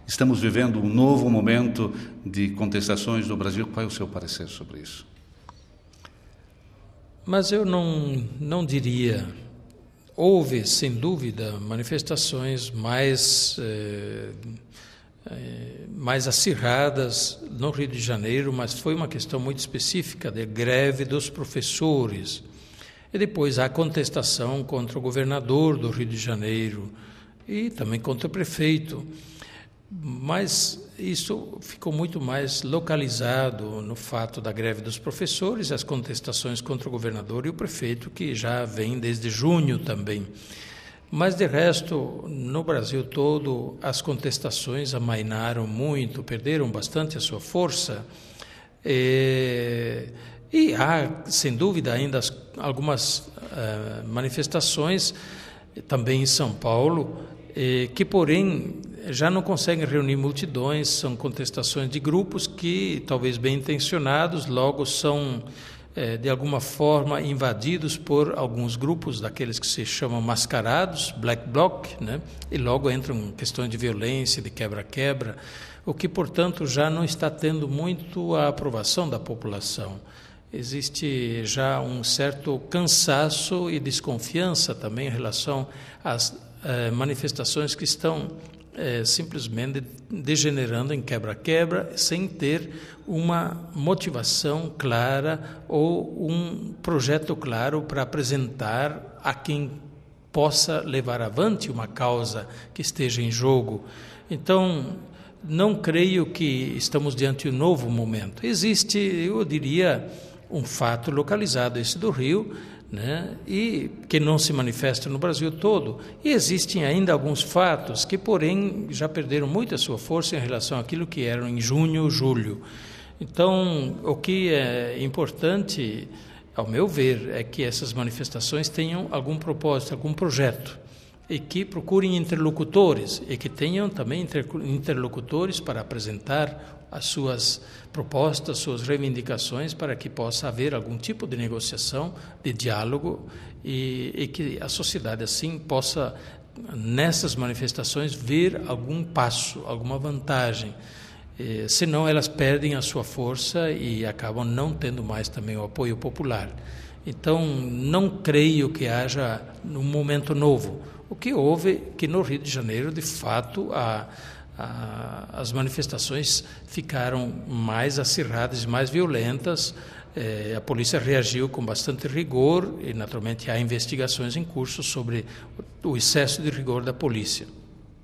Estamos vivendo um novo momento de contestações no Brasil. Qual é o seu parecer sobre isso? Mas eu não diria. Houve, sem dúvida, manifestações mais acirradas no Rio de Janeiro, mas foi uma questão muito específica de greve dos professores. E depois a contestação contra o governador do Rio de Janeiro e também contra o prefeito. Mas isso ficou muito mais localizado no fato da greve dos professores, as contestações contra o governador e o prefeito, que já vem desde junho também. Mas, de resto, no Brasil todo, as contestações amainaram muito, perderam bastante a sua força. E há, sem dúvida, ainda algumas manifestações, também em São Paulo, que, porém, já não conseguem reunir multidões, são contestações de grupos que, talvez bem intencionados, logo são, de alguma forma, invadidos por alguns grupos daqueles que se chamam mascarados, black bloc, né? E logo entram questões de violência, de quebra-quebra, o que, portanto, já não está tendo muito a aprovação da população. Existe já um certo cansaço e desconfiança também em relação às manifestações que estão simplesmente degenerando em quebra-quebra, sem ter uma motivação clara ou um projeto claro para apresentar a quem possa levar avante uma causa que esteja em jogo. Então, não creio que estamos diante de um novo momento. Existe, eu diria, um fato localizado, esse do Rio, né, e que não se manifesta no Brasil todo. E existem ainda alguns fatos que, porém, já perderam muito a sua força em relação àquilo que eram em junho, julho. Então, o que é importante, ao meu ver, é que essas manifestações tenham algum propósito, algum projeto, e que procurem interlocutores, e que tenham também interlocutores para apresentar as suas propostas, suas reivindicações, para que possa haver algum tipo de negociação, de diálogo, e que a sociedade, assim, possa, nessas manifestações, ver algum passo, alguma vantagem. Senão elas perdem a sua força e acabam não tendo mais também o apoio popular. Então, não creio que haja um momento novo. O que houve que no Rio de Janeiro, de fato, as manifestações ficaram mais acirradas, mais violentas. A polícia reagiu com bastante rigor e, naturalmente, há investigações em curso sobre o excesso de rigor da polícia.